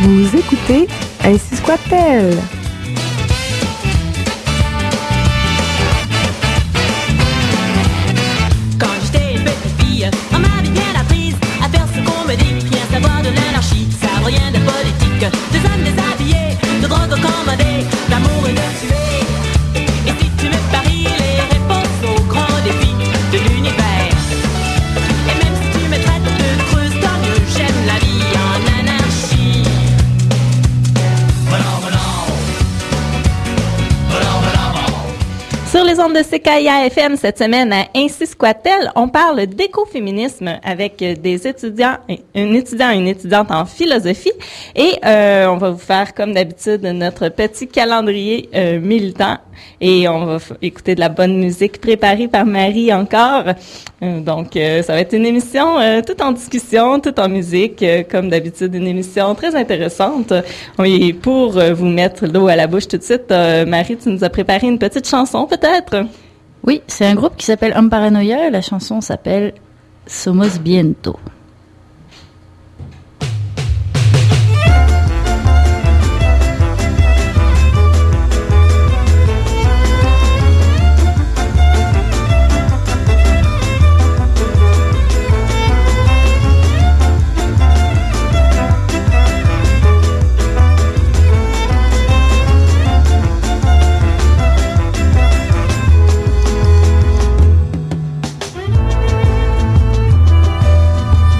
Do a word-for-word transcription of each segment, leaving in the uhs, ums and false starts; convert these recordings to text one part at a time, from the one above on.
Vous écoutez Ainsi soit-elle. Quand j'étais une petite fille, on m'avait bien apprise à faire ce qu'on me dit, rien savoir de l'anarchie, savoir rien de politique, des hommes déshabillés, de drogue commandée, d'amour et de tuer. Et si tu me paries les réponses aux grands défis de l'univers, et même si tu me traites de creuse, tant mieux, j'aime la vie en anarchie. Voilà, voilà. Sur les ondes de C K I A F M cette semaine à Ainsi soit-elle, on parle d'écoféminisme avec des étudiants, un étudiant et une étudiante en philosophie, et euh, on va vous faire comme d'habitude notre petit calendrier euh, militant, et on va f- écouter de la bonne musique préparée par Marie encore. Euh, donc euh, ça va être une émission euh, toute en discussion, toute en musique, euh, comme d'habitude une émission très intéressante. Et pour euh, vous mettre l'eau à la bouche tout de suite, euh, Marie, tu nous as préparé une petite chanson peut-être? Oui, c'est un groupe qui s'appelle Homme Paranoia. La chanson s'appelle Somos Biento. Somos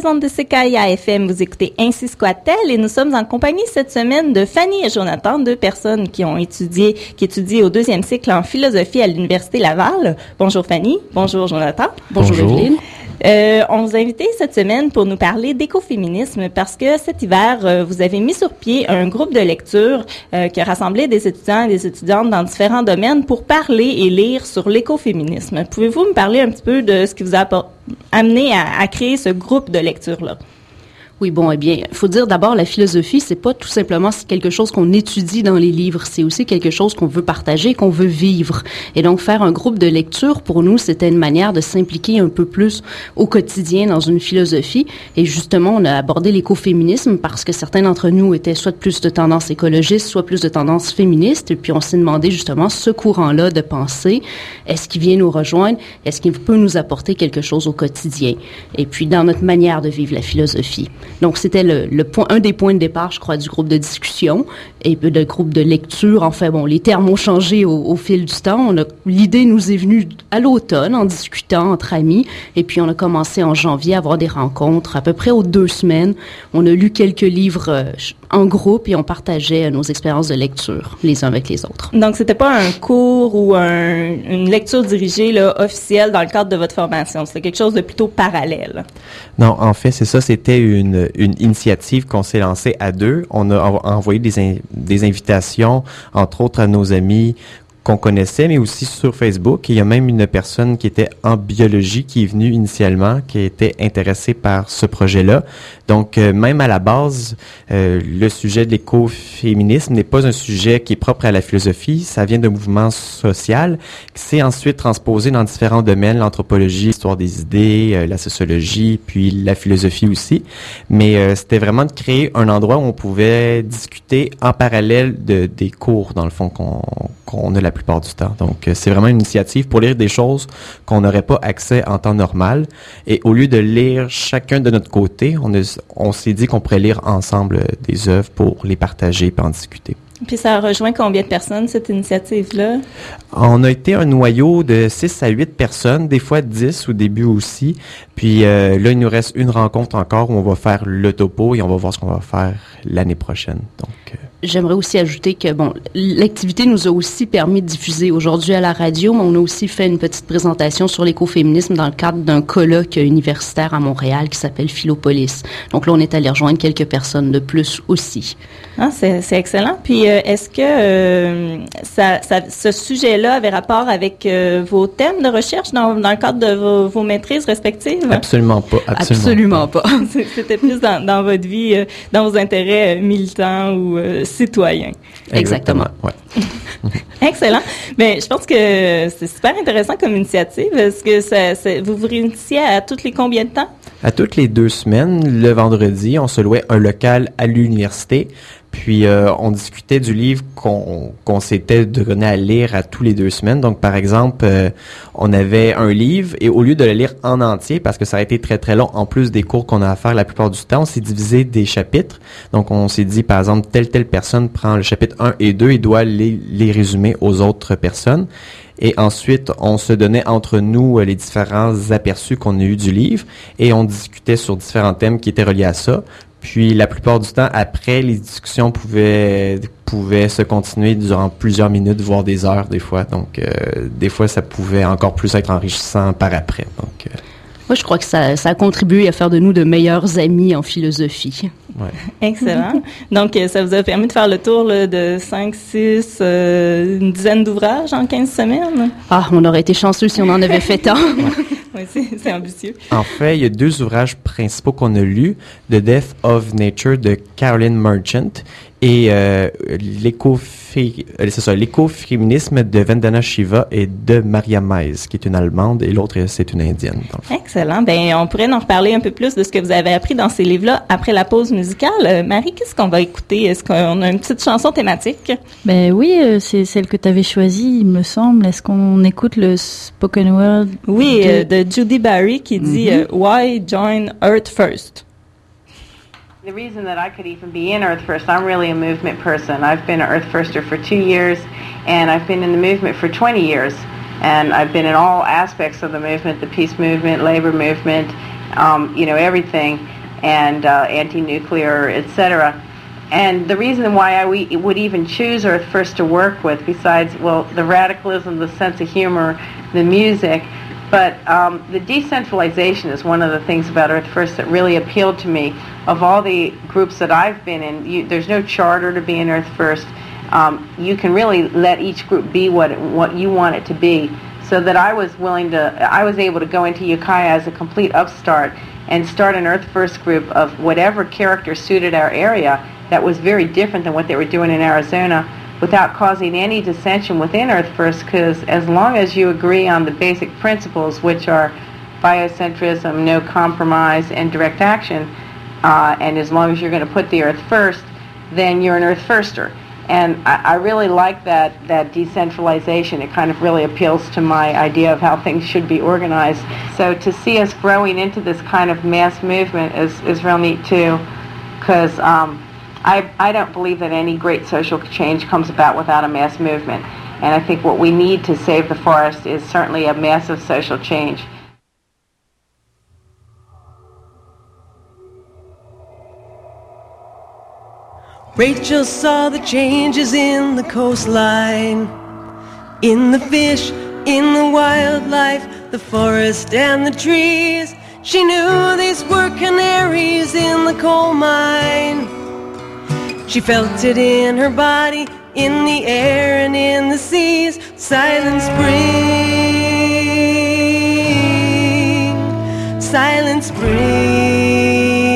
les ondes de C K I A F M, vous écoutez Ainsi Squat-elle et nous sommes en compagnie cette semaine de Fanny et Jonathan, deux personnes qui ont étudié, qui étudient au deuxième cycle en philosophie à l'Université Laval. Bonjour Fanny, bonjour Jonathan. Bonjour, bonjour. Evelyne. Euh, on vous a invité cette semaine pour nous parler d'écoféminisme parce que cet hiver, euh, vous avez mis sur pied un groupe de lecture euh, qui a rassemblé des étudiants et des étudiantes dans différents domaines pour parler et lire sur l'écoféminisme. Pouvez-vous me parler un petit peu de ce qui vous a amené à, à créer ce groupe de lecture-là? Oui, bon, eh bien, il faut dire d'abord, la philosophie, c'est pas tout simplement quelque chose qu'on étudie dans les livres, c'est aussi quelque chose qu'on veut partager, qu'on veut vivre. Et donc, faire un groupe de lecture, pour nous, c'était une manière de s'impliquer un peu plus au quotidien dans une philosophie. Et justement, on a abordé l'écoféminisme parce que certains d'entre nous étaient soit plus de tendance écologiste, soit plus de tendance féministe. Et puis, on s'est demandé justement, ce courant-là de pensée, est-ce qu'il vient nous rejoindre? Est-ce qu'il peut nous apporter quelque chose au quotidien? Et puis, dans notre manière de vivre la philosophie. Donc, c'était le, le point, un des points de départ, je crois, du groupe de discussion et puis de groupe de lecture. Enfin, bon, les termes ont changé au, au fil du temps. On a, l'idée nous est venue à l'automne en discutant entre amis et puis on a commencé en janvier à avoir des rencontres à peu près aux deux semaines. On a lu quelques livres euh, en groupe et on partageait nos expériences de lecture les uns avec les autres. Donc, c'était pas un cours ou un, une lecture dirigée là, officielle dans le cadre de votre formation. C'était quelque chose de plutôt parallèle. Non, en fait, c'est ça. C'était une, une initiative qu'on s'est lancée à deux. On a envoyé des, in, des invitations, entre autres à nos amis qu'on connaissait, mais aussi sur Facebook. Et il y a même une personne qui était en biologie qui est venue initialement, qui était intéressée par ce projet-là. Donc, euh, même à la base, euh, le sujet de l'écoféminisme n'est pas un sujet qui est propre à la philosophie. Ça vient d'un mouvement social qui s'est ensuite transposé dans différents domaines, l'anthropologie, l'histoire des idées, euh, la sociologie, puis la philosophie aussi. Mais euh, c'était vraiment de créer un endroit où on pouvait discuter en parallèle de, des cours, dans le fond, qu'on, qu'on a la plupart du temps. Donc, euh, c'est vraiment une initiative pour lire des choses qu'on n'aurait pas accès en temps normal. Et au lieu de lire chacun de notre côté, on, a, on s'est dit qu'on pourrait lire ensemble des œuvres pour les partager et en discuter. Puis ça a rejoint combien de personnes, cette initiative-là? On a été un noyau de six à huit personnes, des fois dix au début aussi. Puis euh, là, il nous reste une rencontre encore où on va faire le topo et on va voir ce qu'on va faire l'année prochaine. Donc, euh... J'aimerais aussi ajouter que, bon, l'activité nous a aussi permis de diffuser aujourd'hui à la radio, mais on a aussi fait une petite présentation sur l'écoféminisme dans le cadre d'un colloque universitaire à Montréal qui s'appelle Philopolis. Donc là, on est allé rejoindre quelques personnes de plus aussi. Ah, c'est, c'est excellent. Puis, euh, est-ce que euh, ça, ça, ce sujet-là avait rapport avec euh, vos thèmes de recherche dans, dans le cadre de vos, vos maîtrises respectives? Absolument pas. Absolument, absolument pas. pas. C'était plus dans, dans votre vie, euh, dans vos intérêts euh, militants ou euh, citoyens. Exactement. Exactement. Ouais. Excellent. Bien, je pense que c'est super intéressant comme initiative. Est-ce que ça, ça, vous vous réunissiez à toutes les combien de temps? À toutes les deux semaines, le vendredi, on se louait un local à l'université. Puis, euh, on discutait du livre qu'on, qu'on s'était donné à lire à tous les deux semaines. Donc, par exemple, euh, on avait un livre et au lieu de le lire en entier, parce que ça a été très, très long, en plus des cours qu'on a à faire la plupart du temps, on s'est divisé des chapitres. Donc, on s'est dit, par exemple, telle, telle personne prend le chapitre un et deux et doit les, les résumer aux autres personnes. Et ensuite, on se donnait entre nous les différents aperçus qu'on a eus du livre et on discutait sur différents thèmes qui étaient reliés à ça. Puis, la plupart du temps, après, les discussions pouvaient, pouvaient se continuer durant plusieurs minutes, voire des heures, des fois. Donc, euh, des fois, ça pouvait encore plus être enrichissant par après. Donc, euh, moi, je crois que ça, ça a contribué à faire de nous de meilleurs amis en philosophie. Ouais. Excellent. Donc, ça vous a permis de faire le tour là, de cinq, six, euh, une dizaine d'ouvrages en quinze semaines? Ah, on aurait été chanceux si on en avait fait tant. Oui, c'est, c'est ambitieux. En fait, il y a deux ouvrages principaux qu'on a lus, The Death of Nature de Caroline Merchant et euh, l'écofé- euh, c'est ça, l'écoféminisme de Vandana Shiva et de Maria Maiz, qui est une Allemande, et l'autre, c'est une Indienne. Excellent. Ben, on pourrait en reparler un peu plus de ce que vous avez appris dans ces livres-là après la pause musicale. Euh, Marie, qu'est-ce qu'on va écouter? Est-ce qu'on a une petite chanson thématique? Ben oui, euh, c'est celle que tu avais choisie, il me semble. Est-ce qu'on écoute le spoken word? Oui, de, euh, de Judy Barry qui dit mm-hmm. euh, Why join Earth First? The reason that I could even be in Earth First, I'm really a movement person. I've been an Earth Firster for two years, and I've been in the movement for twenty years. And I've been in all aspects of the movement, the peace movement, labor movement, um, you know, everything, and uh, anti-nuclear, et cetera. And the reason why I we would even choose Earth First to work with, besides, well, the radicalism, the sense of humor, the music, but um, the decentralization is one of the things about Earth First that really appealed to me. Of all the groups that I've been in, you, there's no charter to be in Earth First. Um, you can really let each group be what it, what you want it to be. So that I was willing to, I was able to go into Ukiah as a complete upstart and start an Earth First group of whatever character suited our area that was very different than what they were doing in Arizona, without causing any dissension within Earth First, because as long as you agree on the basic principles, which are biocentrism, no compromise, and direct action, uh, and as long as you're going to put the Earth first, then you're an Earth Firster. And I, I really like that, that decentralization. It kind of really appeals to my idea of how things should be organized. So to see us growing into this kind of mass movement is, is real neat too, because um, I, I don't believe that any great social change comes about without a mass movement. And I think what we need to save the forest is certainly a massive social change. Rachel saw the changes in the coastline, in the fish, in the wildlife, the forest and the trees. She knew these were canaries in the coal mine. She felt it in her body, in the air and in the seas. Silent spring, silent spring.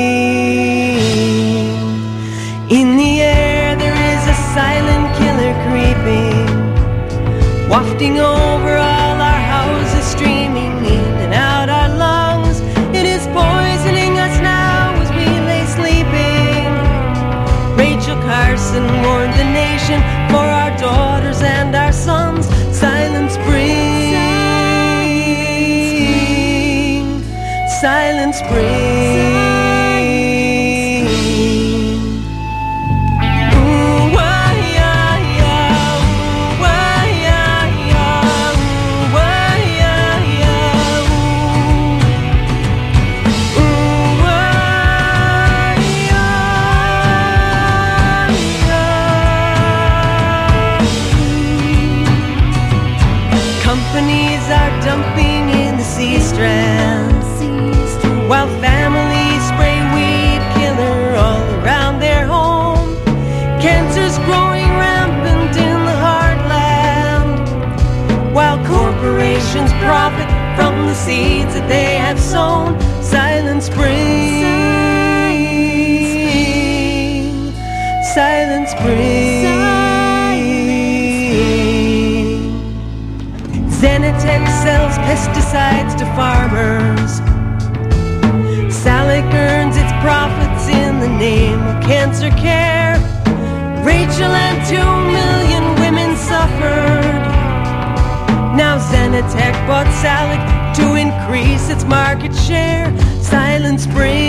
In the air there is a silent killer creeping, wafting over all our houses, streaming in and out our lungs. It is poisoning us now as we lay sleeping. Rachel Carson warned the nation for our daughters and our sons. Silent spring, silent spring. Dumping in the sea strands, while families spray weed killer all around their home. Cancer's growing rampant in the heartland, while corporations profit from the seeds that they have sown. Silent spring, silent spring. Zenitech sells pesticides to farmers. Salic earns its profits in the name of cancer care. Rachel and two million women suffered. Now Zenitech bought Salic to increase its market share. Silent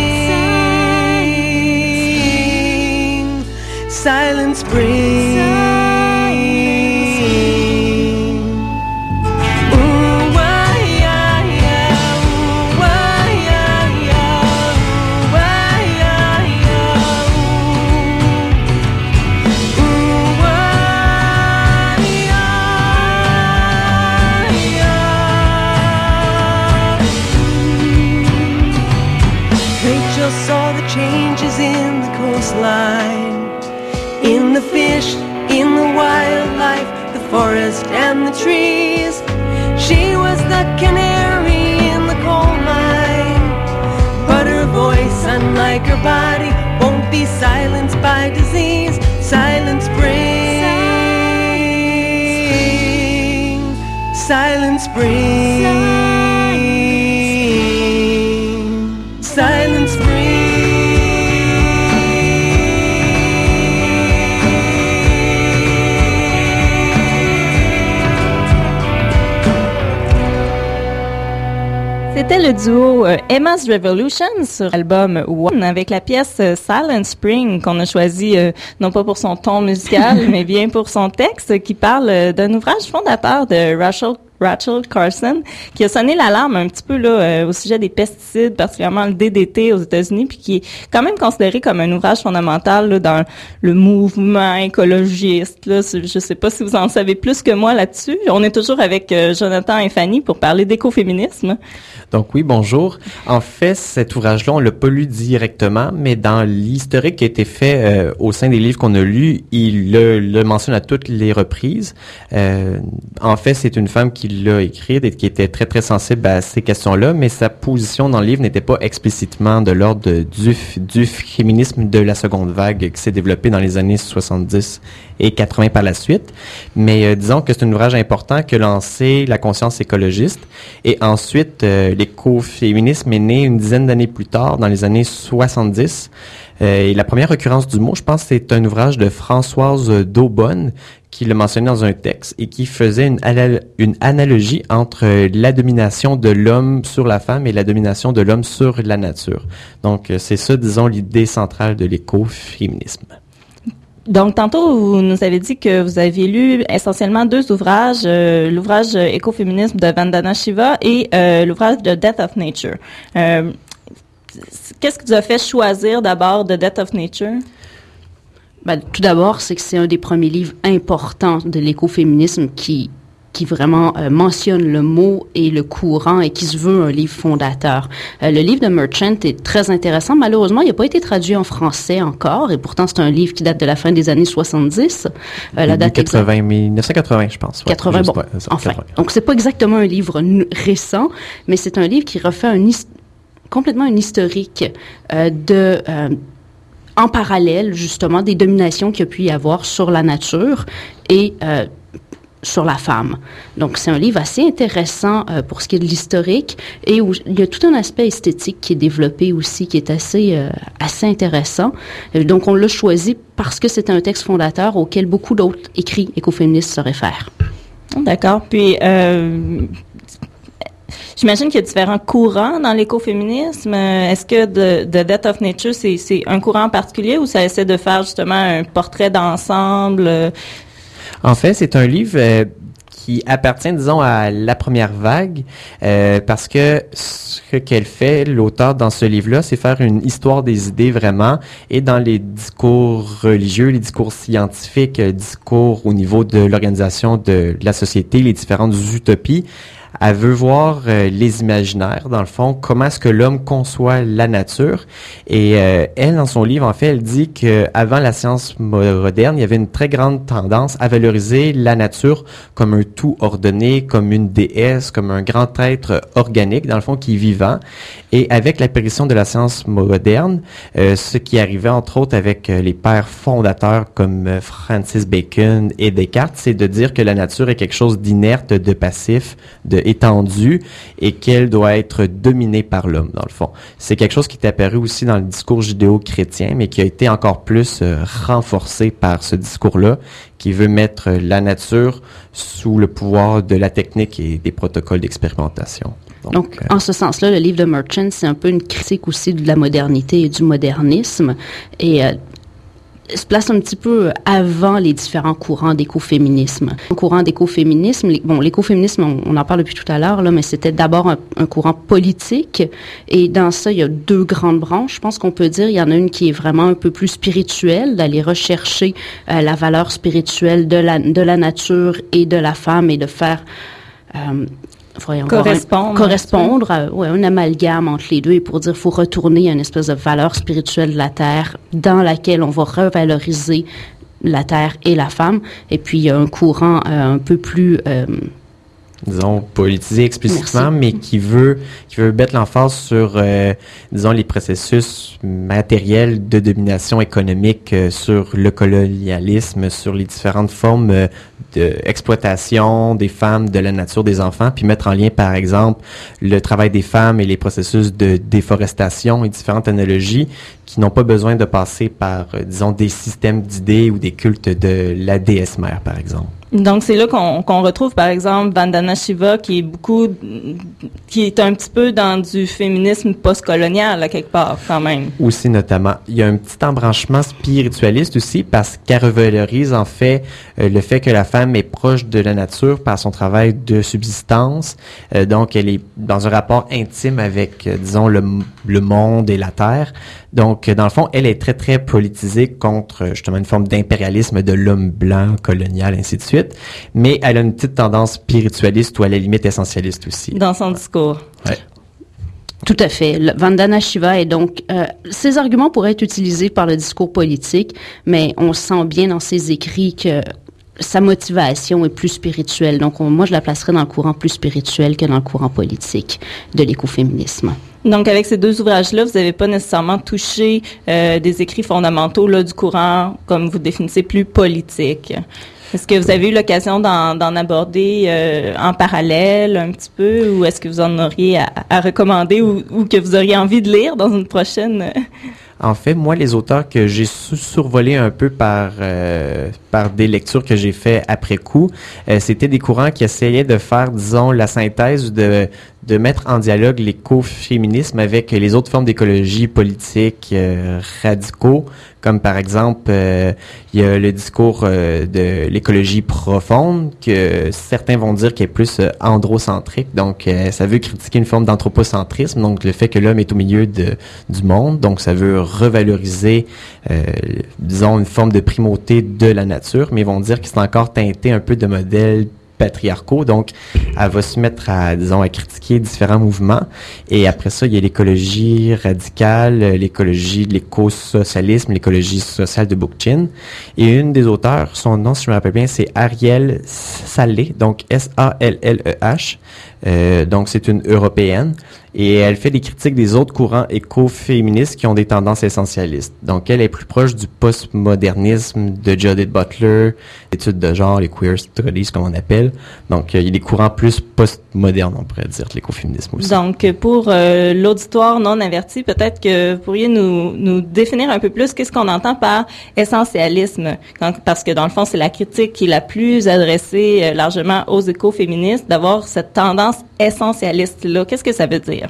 spring, silent spring. Saw the changes in the coastline, in the fish, in the wildlife, the forest and the trees. She was the canary in the coal mine, but her voice, unlike her body, won't be silenced by disease. Silent spring, silent spring, silent spring. C'était le duo euh, Emma's Revolution sur l'album One avec la pièce euh, Silent Spring qu'on a choisi euh, non pas pour son ton musical mais bien pour son texte qui parle euh, d'un ouvrage fondateur de Rachel, Rachel Carson, qui a sonné l'alarme un petit peu là euh, au sujet des pesticides, particulièrement le D D T aux États-Unis, puis qui est quand même considéré comme un ouvrage fondamental là, dans le mouvement écologiste. Là. Je sais pas si vous en savez plus que moi là-dessus. On est toujours avec euh, Jonathan et Fanny pour parler d'écoféminisme. Donc oui, bonjour. En fait, cet ouvrage-là, on l'a pas lu directement, mais dans l'historique qui a été fait euh, au sein des livres qu'on a lus, il le, le mentionne à toutes les reprises. Euh, en fait, c'est une femme qui l'a écrite et qui était très, très sensible à ces questions-là, mais sa position dans le livre n'était pas explicitement de l'ordre du, du féminisme de la seconde vague qui s'est développé dans les années soixante-dix et quatre-vingts par la suite. Mais euh, disons que c'est un ouvrage important qui a lancé la conscience écologiste. Et ensuite, euh, l'écoféminisme est né une dizaine d'années plus tard, dans les années soixante-dix. Euh, et la première occurrence du mot, je pense, c'est un ouvrage de Françoise d'Aubonne qui le mentionnait dans un texte et qui faisait une, ala- une analogie entre la domination de l'homme sur la femme et la domination de l'homme sur la nature. Donc, c'est ça, disons, l'idée centrale de l'écoféminisme. Donc, tantôt, vous nous avez dit que vous aviez lu essentiellement deux ouvrages, euh, l'ouvrage Écoféminisme de Vandana Shiva et euh, l'ouvrage de Death of Nature. Euh, qu'est-ce qui vous a fait choisir d'abord de Death of Nature? Ben, tout d'abord, c'est que c'est un des premiers livres importants de l'écoféminisme qui qui vraiment euh, mentionne le mot et le courant et qui se veut un livre fondateur. Euh, le livre de Merchant est très intéressant. Malheureusement, il n'a pas été traduit en français encore et pourtant, c'est un livre qui date de la fin des années soixante-dix. Euh, la date quatre-vingts, mille neuf cent quatre-vingts, je pense. Ouais, quatre-vingts, juste, bon, ouais, ça, enfin. quatre-vingts. Donc, c'est pas exactement un livre n- récent, mais c'est un livre qui refait un his- complètement un historique euh, de... Euh, en parallèle, justement, des dominations qu'il y a pu y avoir sur la nature et euh, sur la femme. Donc, c'est un livre assez intéressant euh, pour ce qui est de l'historique et où il y a tout un aspect esthétique qui est développé aussi, qui est assez, euh, assez intéressant. Euh, donc, on l'a choisi parce que c'est un texte fondateur auquel beaucoup d'autres écrits écoféministes se réfèrent. D'accord. Puis, euh, j'imagine qu'il y a différents courants dans l'écoféminisme. Est-ce que de, de Death of Nature, c'est, c'est un courant en particulier ou ça essaie de faire justement un portrait d'ensemble? En fait, c'est un livre euh, qui appartient, disons, à la première vague, euh, parce que ce qu'elle fait, l'auteur, dans ce livre-là, c'est faire une histoire des idées vraiment, et dans les discours religieux, les discours scientifiques, les discours au niveau de l'organisation de la société, les différentes utopies. Elle veut voir euh, les imaginaires, dans le fond, comment est-ce que l'homme conçoit la nature. Et euh, elle, dans son livre, en fait, elle dit qu'avant la science moderne, il y avait une très grande tendance à valoriser la nature comme un tout ordonné, comme une déesse, comme un grand être organique, dans le fond, qui est vivant. Et avec l'apparition de la science moderne, euh, ce qui arrivait, entre autres, avec euh, les pères fondateurs comme euh, Francis Bacon et Descartes, c'est de dire que la nature est quelque chose d'inerte, de passif, de étendue et qu'elle doit être dominée par l'homme, dans le fond. C'est quelque chose qui est apparu aussi dans le discours judéo-chrétien, mais qui a été encore plus euh, renforcé par ce discours-là, qui veut mettre la nature sous le pouvoir de la technique et des protocoles d'expérimentation. Donc, Donc euh, en ce sens-là, le livre de Merchant, c'est un peu une critique aussi de la modernité et du modernisme. Et euh, se place un petit peu avant les différents courants d'écoféminisme. Le courant d'écoféminisme, les, bon, l'écoféminisme, on, on en parle depuis tout à l'heure, là, mais c'était d'abord un, un courant politique. Et dans ça, il y a deux grandes branches. Je pense qu'on peut dire, il y en a une qui est vraiment un peu plus spirituelle, d'aller rechercher euh, la valeur spirituelle de la, de la nature et de la femme et de faire... Euh, Voyons, correspondre. Un, correspondre à ouais, un amalgame entre les deux et pour dire qu'il faut retourner à une espèce de valeur spirituelle de la Terre dans laquelle on va revaloriser la Terre et la femme. Et puis, il y a un courant euh, un peu plus... Euh, disons, politisé explicitement, Merci. mais qui veut, qui veut mettre l'emphase sur, euh, disons, les processus matériels de domination économique, euh, sur le colonialisme, sur les différentes formes euh, d'exploitation des femmes, de la nature des enfants, puis mettre en lien, par exemple, le travail des femmes et les processus de déforestation et différentes analogies qui n'ont pas besoin de passer par, euh, disons, des systèmes d'idées ou des cultes de la déesse mère, par exemple. Donc, c'est là qu'on, qu'on retrouve, par exemple, Vandana Shiva, qui est beaucoup, qui est un petit peu dans du féminisme postcolonial, à quelque part, quand même. Aussi, notamment. Il y a un petit embranchement spiritualiste aussi, parce qu'elle revalorise, en fait, euh, le fait que la femme est proche de la nature par son travail de subsistance. Euh, donc, elle est dans un rapport intime avec, euh, disons, le, le monde et la terre. Donc, dans le fond, elle est très, très politisée contre, justement, une forme d'impérialisme de l'homme blanc, colonial, ainsi de suite. Mais elle a une petite tendance spiritualiste ou à la limite essentialiste aussi. Dans son discours. Ouais. Tout à fait. Le Vandana Shiva est donc... Euh, ces arguments pourraient être utilisés par le discours politique, mais on sent bien dans ses écrits que sa motivation est plus spirituelle. Donc, on, moi, je la placerais dans le courant plus spirituel que dans le courant politique de l'écoféminisme. Donc, avec ces deux ouvrages-là, vous n'avez pas nécessairement touché euh, des écrits fondamentaux là, du courant, comme vous définissez, plus politique. Est-ce que vous avez eu l'occasion d'en, d'en aborder euh, en parallèle un petit peu, ou est-ce que vous en auriez à, à recommander ou, ou que vous auriez envie de lire dans une prochaine... En fait, moi, les auteurs que j'ai sou- survolés un peu par euh, par des lectures que j'ai fait après coup, euh, c'était des courants qui essayaient de faire, disons, la synthèse de de mettre en dialogue l'écoféminisme avec les autres formes d'écologie politique euh, radicaux, comme par exemple, euh, il y a le discours euh, de l'écologie profonde, que certains vont dire qu'il est plus euh, androcentrique, donc euh, ça veut critiquer une forme d'anthropocentrisme, donc le fait que l'homme est au milieu de, du monde, donc ça veut revaloriser, euh, disons, une forme de primauté de la nature, mais ils vont dire que c'est encore teinté un peu de modèles patriarcaux, donc elle va se mettre à, disons, à critiquer différents mouvements. Et après ça, il y a l'écologie radicale, l'écologie de l'éco-socialisme, l'écologie sociale de Bookchin. Et une des auteurs, son nom, si je me rappelle bien, c'est Ariel Saleh, donc S A L L E H. Euh, donc, c'est une Européenne. Et elle fait des critiques des autres courants écoféministes qui ont des tendances essentialistes. Donc, elle est plus proche du postmodernisme de Judith Butler, l'étude de genre, les queer studies, comme on appelle. Donc, il y a des courants plus postmodernes, on pourrait dire, de l'écoféminisme aussi. Donc, pour euh, l'auditoire non averti, peut-être que vous pourriez nous, nous définir un peu plus qu'est-ce qu'on entend par essentialisme. Quand, parce que, dans le fond, c'est la critique qui est la plus adressée euh, largement aux écoféministes, d'avoir cette tendance essentialiste-là. Qu'est-ce que ça veut dire?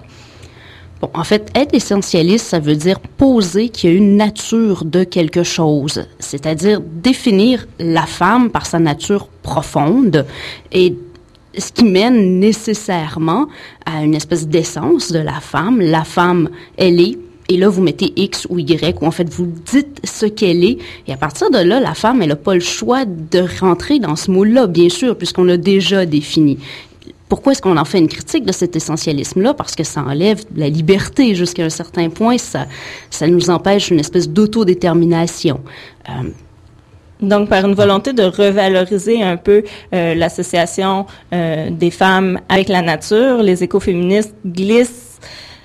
Bon, en fait, être essentialiste, ça veut dire poser qu'il y a une nature de quelque chose, c'est-à-dire définir la femme par sa nature profonde et ce qui mène nécessairement à une espèce d'essence de la femme. La femme, elle est, et là, vous mettez X ou Y, ou en fait, vous dites ce qu'elle est, et à partir de là, la femme, elle n'a pas le choix de rentrer dans ce mot-là, bien sûr, puisqu'on l'a déjà défini. Pourquoi est-ce qu'on en fait une critique de cet essentialisme-là? Parce que ça enlève la liberté jusqu'à un certain point. Ça, ça nous empêche une espèce d'autodétermination. Euh, Donc, par une volonté de revaloriser un peu euh, l'association euh, des femmes avec la nature, les écoféministes glissent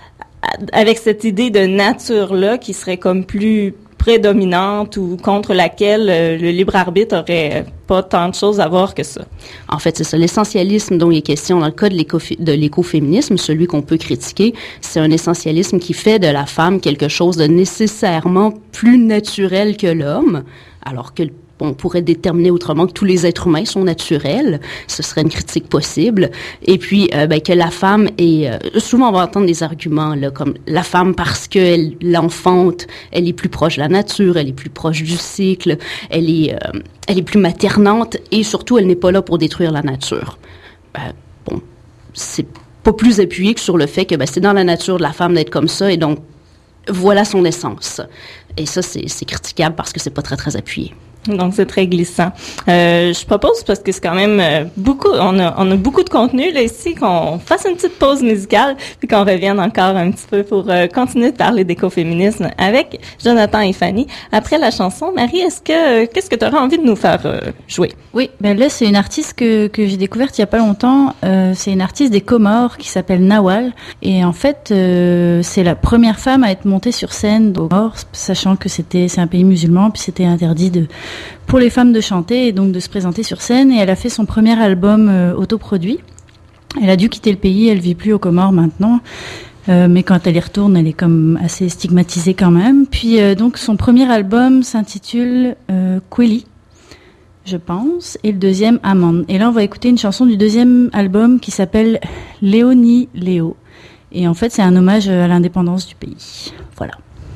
avec cette idée de nature-là qui serait comme plus prédominante ou contre laquelle euh, le libre arbitre aurait pas tant de choses à voir que ça. En fait, c'est ça. L'essentialisme dont il est question dans le cas de, l'écofé- de l'écoféminisme, celui qu'on peut critiquer, c'est un essentialisme qui fait de la femme quelque chose de nécessairement plus naturel que l'homme, alors que on pourrait déterminer autrement que tous les êtres humains sont naturels. Ce serait une critique possible. Et puis, euh, ben, que la femme est... Euh, souvent, on va entendre des arguments, là, comme la femme, parce qu'elle l'enfante, elle est plus proche de la nature, elle est plus proche du cycle, elle est, euh, elle est plus maternante, et surtout, elle n'est pas là pour détruire la nature. Ben, bon, c'est pas plus appuyé que sur le fait que ben, c'est dans la nature de la femme d'être comme ça, et donc, voilà son essence. Et ça, c'est, c'est critiquable parce que c'est pas très, très appuyé. Donc, c'est très glissant. Euh, je propose, parce que c'est quand même euh, beaucoup, on a, on a beaucoup de contenu là ici, qu'on fasse une petite pause musicale, puis qu'on revienne encore un petit peu pour euh, continuer de parler d'écoféminisme avec Jonathan et Fanny. Après la chanson, Marie, est-ce que qu'est-ce que tu auras envie de nous faire euh, jouer? Oui, ben là, c'est une artiste que, que j'ai découverte il y a pas longtemps. Euh, c'est une artiste des Comores qui s'appelle Nawal. Et en fait, euh, c'est la première femme à être montée sur scène aux Comores, sachant que c'était, c'est un pays musulman, puis c'était interdit de pour les femmes de chanter et donc de se présenter sur scène. Et elle a fait son premier album euh, autoproduit. Elle a dû quitter le pays, elle vit plus aux Comores maintenant. Euh, mais quand elle y retourne, elle est comme assez stigmatisée quand même. Puis euh, donc son premier album s'intitule euh, Kweli. je pense, et le deuxième Amande. Et là, on va écouter une chanson du deuxième album qui s'appelle Léonie Léo. Et en fait, c'est un hommage à l'indépendance du pays. Voilà.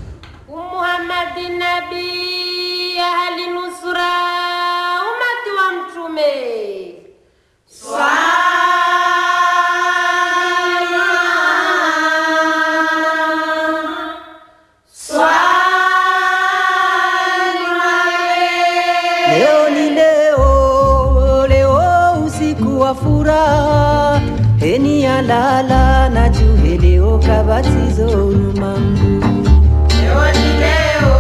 Leoni leo, leo usiku wa furaha, heni ya lala na juhe leo kabatizo ulimwengu. Leoni leo,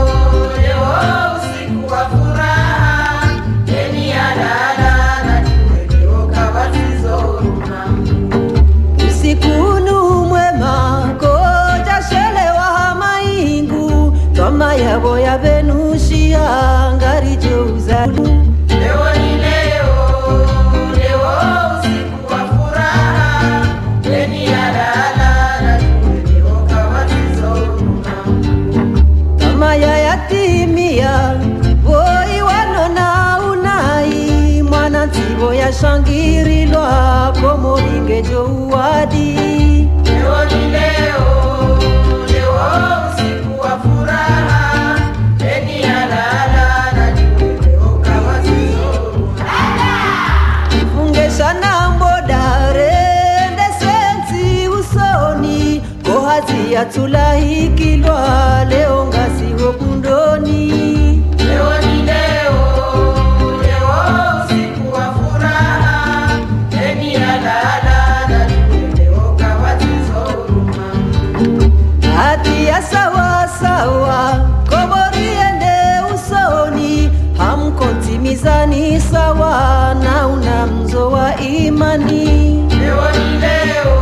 leo usiku wa furaha, heni ya lala na juhe leo kabatizo ulimwengu. Usiku nu mwema koja shelewa maingu, toma yabo ya venushia ngari jouza. Leo ni leo, leo usiku wa furaha, heni ya lala na juhe leo kabatizo ulimwengu. Tama ya yatimia voi wanona unai, mwana tibo ya shangirilwa komoringe jo uwadi. Leo ni leo, leo usiku wa furaha, heni ya lala na juhe leo kabatizo ulimwengu. Fungesha na mbodare ndesenzi usoni, kohazi ya tulahikilwa leo ngasiho bundoni. Leo ni leo, leo usiku wa furaha, heni ya lala na juhe leo kabatizo ulimwengu. Hati ya sawa sawa komoriende usoni, hamkontimizani sawa na una mzo wa imani. Leo ni leo,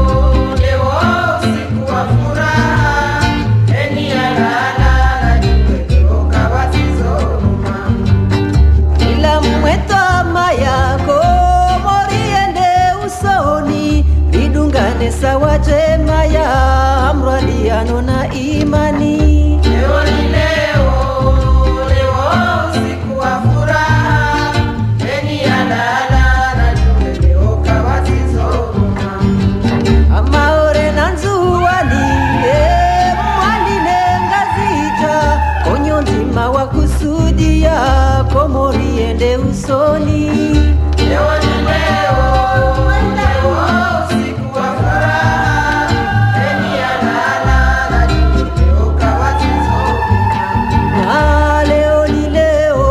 leo usiku wa furaha, heni ya lala na juhe leo kabatizo ulimwengu. Ila mweta mayako moriende usoni, vidungane sawa jema ya amraliano na imani. Leo ni leo, leo usiku wa furaha, heni ya lala na juhe leo kabatizo ulimwengu. Amaore na nzuwani, e mwaline ngazija, konyo nzima wa kusudia komoriende usoni. Leo ni leo, leo usiku wa furaha, heni ya lala na juhe leo kabatizo ulimwengu. Na leo ni leo,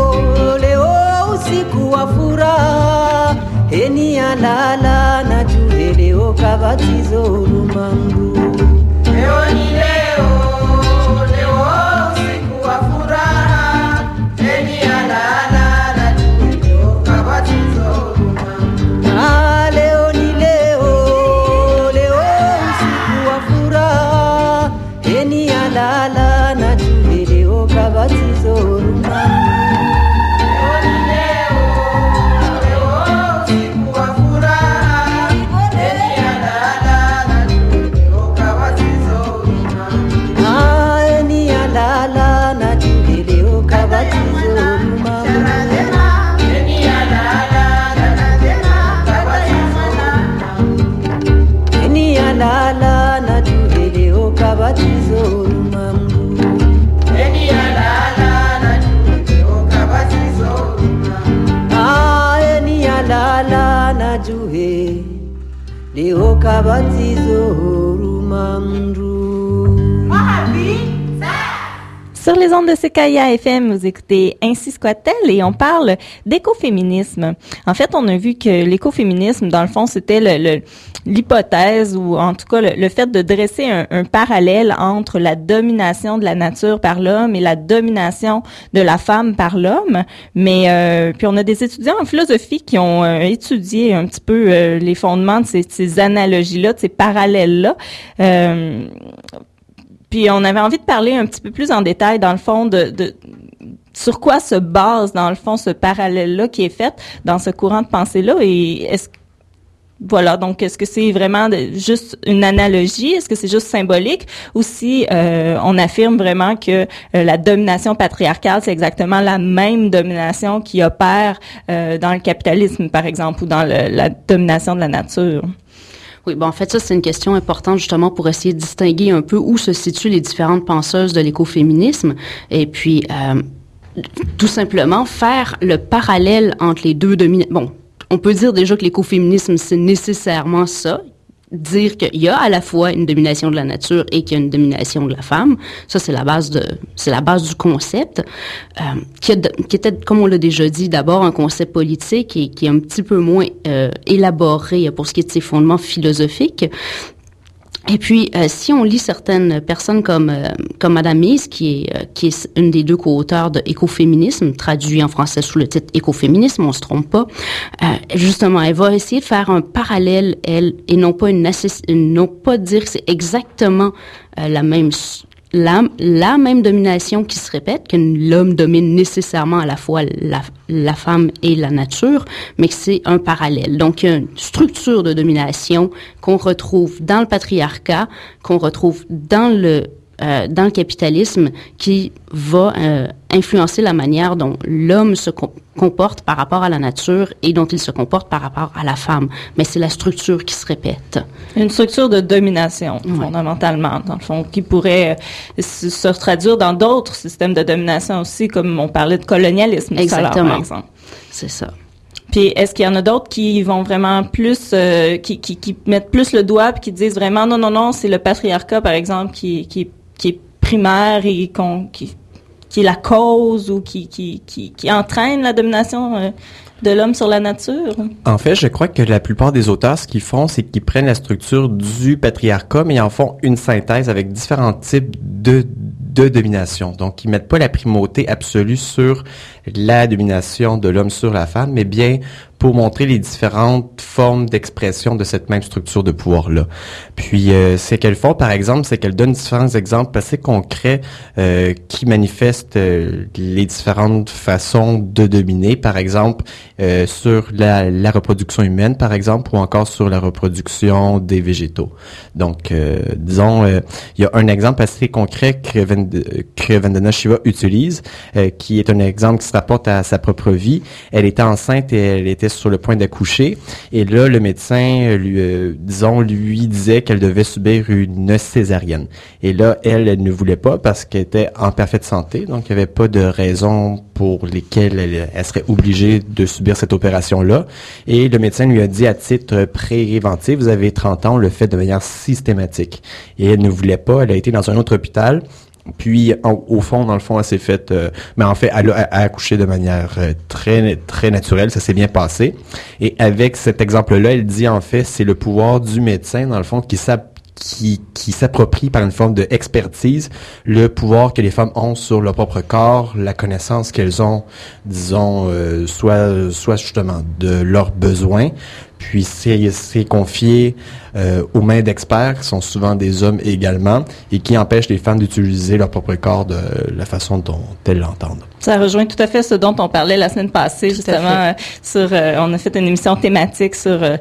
leo usiku wa furaha, heni ya lala na juhe leo kabatizo ulimwengu. Leo ni leo, leo usiku wa furaha, heni ya lala na juhe leo kabatizo ulimwengu. Na leo ni leo, leo usiku wa furaha, heni ya lala na juhe leo kabatizo ulimwengu. Leo ni leo, leo usiku wa furaha, heni ya lala na juhe leo kabatizo ulimwengu. Na heni ya lala na juhe leo kabatizo ulimwengu. Heni ya lala na juhe leo kabatizo ulimwengu. Heni ya lala na juhe leo kabatizo ulimwengu. Heni ya lala na juhe leo kabatizo ulimwengu. Ah, heni ya lala na juhe leo kabatizo ulimwengu. Sur les ondes de C K I A F M, vous écoutez Ainsi soit-elle et on parle d'écoféminisme. En fait, on a vu que l'écoféminisme, dans le fond, c'était le, le, l'hypothèse ou en tout cas le, le fait de dresser un, un parallèle entre la domination de la nature par l'homme et la domination de la femme par l'homme. Mais euh, puis on a des étudiants en philosophie qui ont euh, étudié un petit peu euh, les fondements de ces, de ces analogies-là, de ces parallèles-là. Euh, Puis on avait envie de parler un petit peu plus en détail, dans le fond, de, de sur quoi se base, dans le fond, ce parallèle-là qui est fait dans ce courant de pensée-là. Et est-ce Voilà, donc est-ce que c'est vraiment de, juste une analogie, est-ce que c'est juste symbolique, ou si euh, on affirme vraiment que euh, la domination patriarcale, c'est exactement la même domination qui opère euh, dans le capitalisme, par exemple, ou dans le, la domination de la nature? Oui, bon, en fait, ça, c'est une question importante justement pour essayer de distinguer un peu où se situent les différentes penseuses de l'écoféminisme. Et puis, euh, tout simplement, faire le parallèle entre les deux dominations. Bon, on peut dire déjà que l'écoféminisme, c'est nécessairement ça. Dire qu'il y a à la fois une domination de la nature et qu'il y a une domination de la femme. Ça, c'est la base de, c'est la base du concept, euh, qui, a, qui était, comme on l'a déjà dit, d'abord un concept politique et qui est un petit peu moins euh, élaboré pour ce qui est de ses fondements philosophiques. Et puis, euh, si on lit certaines personnes comme euh, comme Madame Mies, qui est euh, qui est une des deux co-auteurs de Écoféminisme, traduit en français sous le titre Écoféminisme, on se trompe pas. Euh, justement, elle va essayer de faire un parallèle, elle, et non pas une, une non pas dire que c'est exactement euh, la même la, la même domination qui se répète, que l'homme domine nécessairement à la fois la, la femme et la nature, mais que c'est un parallèle. Donc, il y a une structure de domination qu'on retrouve dans le patriarcat, qu'on retrouve dans le euh, dans le capitalisme, qui va euh, influencer la manière dont l'homme se com- comporte par rapport à la nature et dont il se comporte par rapport à la femme. Mais c'est la structure qui se répète. Une structure de domination, ouais. fondamentalement, dans le fond, qui pourrait euh, se, se traduire dans d'autres systèmes de domination aussi, comme on parlait de colonialisme. Exactement. Alors, par exemple. C'est ça. Puis, est-ce qu'il y en a d'autres qui vont vraiment plus, euh, qui, qui, qui mettent plus le doigt puis qui disent vraiment non, non, non, c'est le patriarcat, par exemple, qui, qui, qui est primaire et qu'on, qui, qui est la cause ou qui, qui, qui, qui entraîne la domination euh, de l'homme sur la nature? En fait, je crois que la plupart des auteurs, ce qu'ils font, c'est qu'ils prennent la structure du patriarcat, mais ils en font une synthèse avec différents types de, de domination. Donc, ils mettent pas la primauté absolue sur la domination de l'homme sur la femme, mais bien pour montrer les différentes formes d'expression de cette même structure de pouvoir-là. Puis, euh, ce qu'elles font, par exemple, c'est qu'elles donnent différents exemples assez concrets euh, qui manifestent euh, les différentes façons de dominer, par exemple, euh, sur la, la reproduction humaine, par exemple, ou encore sur la reproduction des végétaux. Donc, euh, disons, euh, il y a un exemple assez concret que, Vend- que Vandana Shiva utilise, euh, qui est un exemple qui se rapporte à sa propre vie. Elle était enceinte et elle était sur le point d'accoucher. Et là, le médecin, lui, euh, disons, lui disait qu'elle devait subir une césarienne. Et là, elle, elle ne voulait pas parce qu'elle était en parfaite santé. Donc, il n'y avait pas de raison pour lesquelles elle, elle serait obligée de subir cette opération-là. Et le médecin lui a dit à titre préventif, vous avez trente ans, on le fait de manière systématique. Et elle ne voulait pas. Elle a été dans un autre hôpital. Puis, en, au fond, dans le fond, elle s'est faite... Euh, mais en fait, elle a, elle a accouché de manière euh, très très naturelle. Ça s'est bien passé. Et avec cet exemple-là, elle dit, en fait, c'est le pouvoir du médecin, dans le fond, qui s'appelle qui, qui s'approprie par une forme de expertise le pouvoir que les femmes ont sur leur propre corps, la connaissance qu'elles ont, disons, euh, soit, soit justement de leurs besoins, puis c'est, c'est confié euh, aux mains d'experts, qui sont souvent des hommes également, et qui empêchent les femmes d'utiliser leur propre corps de la façon dont elles l'entendent. Ça rejoint tout à fait ce dont on parlait la semaine passée, tout justement, euh, sur, euh, on a fait une émission thématique sur... Euh,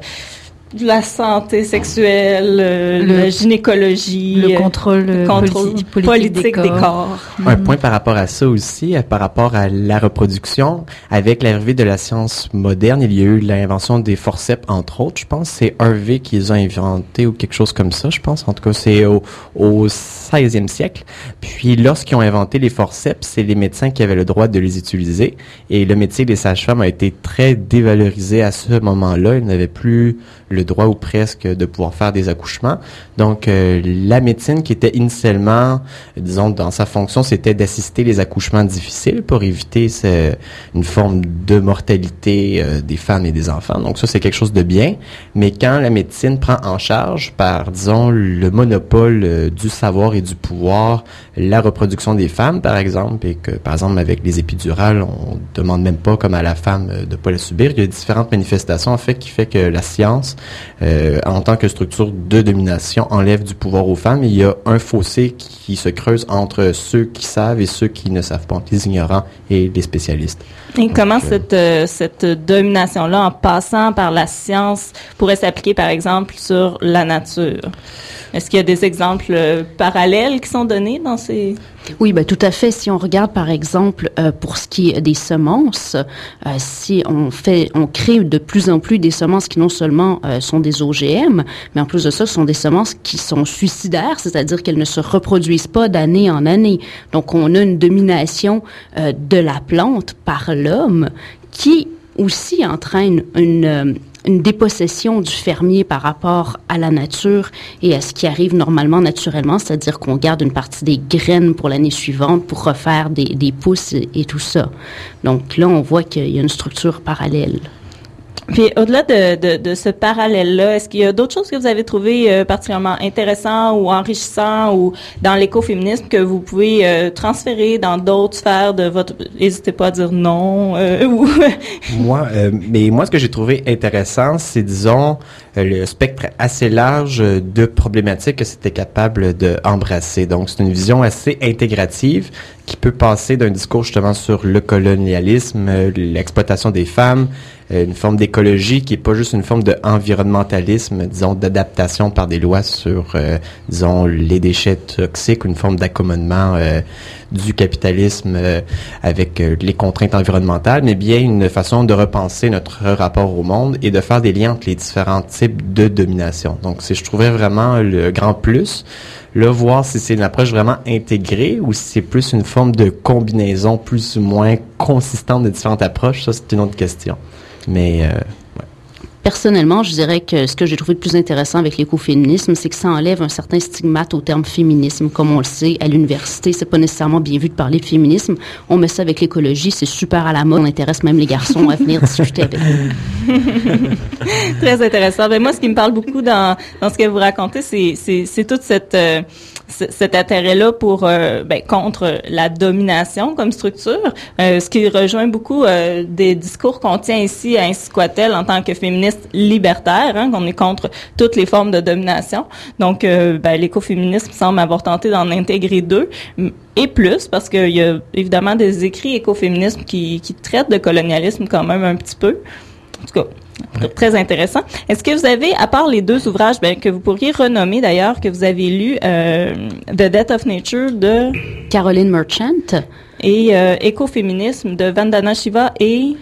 la santé sexuelle, euh, le, la gynécologie, le contrôle, le contrôle politique, politique, politique des corps. Des corps. Un point par rapport à ça aussi, par rapport à la reproduction, avec l'arrivée de la science moderne, il y a eu l'invention des forceps, entre autres, je pense. C'est Harvey qui les a inventés ou quelque chose comme ça, je pense. En tout cas, c'est au, au seizième siècle. Puis, lorsqu'ils ont inventé les forceps, c'est les médecins qui avaient le droit de les utiliser. Et le métier des sages-femmes a été très dévalorisé à ce moment-là. Ils n'avaient plus le droit ou presque de pouvoir faire des accouchements. Donc, euh, la médecine qui était initialement, disons, dans sa fonction, c'était d'assister les accouchements difficiles pour éviter ce, une forme de mortalité euh, des femmes et des enfants. Donc, ça, c'est quelque chose de bien. Mais quand la médecine prend en charge par, disons, le monopole euh, du savoir et du pouvoir, la reproduction des femmes, par exemple, et que, par exemple, avec les épidurales, on demande même pas, comme à la femme, euh, de pas la subir. Il y a différentes manifestations, en fait, qui fait que la science euh, en tant que structure de domination, enlève du pouvoir aux femmes. Et il y a un fossé qui se creuse entre ceux qui savent et ceux qui ne savent pas, les ignorants et les spécialistes. Et comment Donc, cette, euh, cette domination-là, en passant par la science, pourrait s'appliquer, par exemple, sur la nature? Est-ce qu'il y a des exemples euh, parallèles qui sont donnés dans ces... Oui, ben tout à fait. Si on regarde, par exemple, euh, pour ce qui est des semences, euh, si on fait, on crée de plus en plus des semences qui non seulement euh, sont des O G M, mais en plus de ça, ce sont des semences qui sont suicidaires, c'est-à-dire qu'elles ne se reproduisent pas d'année en année. Donc, on a une domination euh, de la plante par l'homme qui aussi entraîne une... Euh, une dépossession du fermier par rapport à la nature et à ce qui arrive normalement naturellement, c'est-à-dire qu'on garde une partie des graines pour l'année suivante pour refaire des, des pousses et, et tout ça. Donc là, on voit qu'il y a une structure parallèle. Puis au-delà de, de, de ce parallèle-là, est-ce qu'il y a d'autres choses que vous avez trouvées euh, particulièrement intéressantes ou enrichissantes ou dans l'écoféminisme que vous pouvez euh, transférer dans d'autres sphères de votre... N'hésitez pas à dire non. Euh, ou moi, euh, mais moi, ce que j'ai trouvé intéressant, c'est, disons, euh, le spectre assez large de problématiques que c'était capable d'embrasser. Donc, c'est une vision assez intégrative qui peut passer d'un discours justement sur le colonialisme, euh, l'exploitation des femmes, euh, une forme d'écologie qui est pas juste une forme d'environnementalisme, disons, d'adaptation par des lois sur, euh, disons, les déchets toxiques, une forme d'accommodement euh, du capitalisme euh, avec euh, les contraintes environnementales, mais bien une façon de repenser notre rapport au monde et de faire des liens entre les différents types de domination. Donc, c'est, je trouvais vraiment le grand plus. Là, voir si c'est une approche vraiment intégrée ou si c'est plus une forme de combinaison plus ou moins consistante de différentes approches, ça, c'est une autre question. Mais, euh, ouais. Personnellement, je dirais que ce que j'ai trouvé le plus intéressant avec l'écoféminisme, c'est que ça enlève un certain stigmate au terme féminisme. Comme on le sait, à l'université, c'est pas nécessairement bien vu de parler de féminisme. On met ça avec l'écologie, c'est super à la mode. On intéresse même les garçons à venir discuter avec nous. Très intéressant. Ben, moi, ce qui me parle beaucoup dans, dans ce que vous racontez, c'est, c'est, c'est toute cette... Euh, cet intérêt-là pour euh, ben, contre la domination comme structure, euh, ce qui rejoint beaucoup euh, des discours qu'on tient ici à Ainsi soit-elle en tant que féministe libertaire, hein, qu'on est contre toutes les formes de domination. Donc, euh, ben, l'écoféminisme semble avoir tenté d'en intégrer deux et plus, parce qu'il y a évidemment des écrits écoféminismes qui, qui traitent de colonialisme quand même un petit peu. En tout cas, très intéressant. Est-ce que vous avez, à part les deux ouvrages ben, que vous pourriez renommer d'ailleurs, que vous avez lus, euh, The Death of Nature de Caroline Merchant et euh, Écoféminisme de Vandana Shiva et...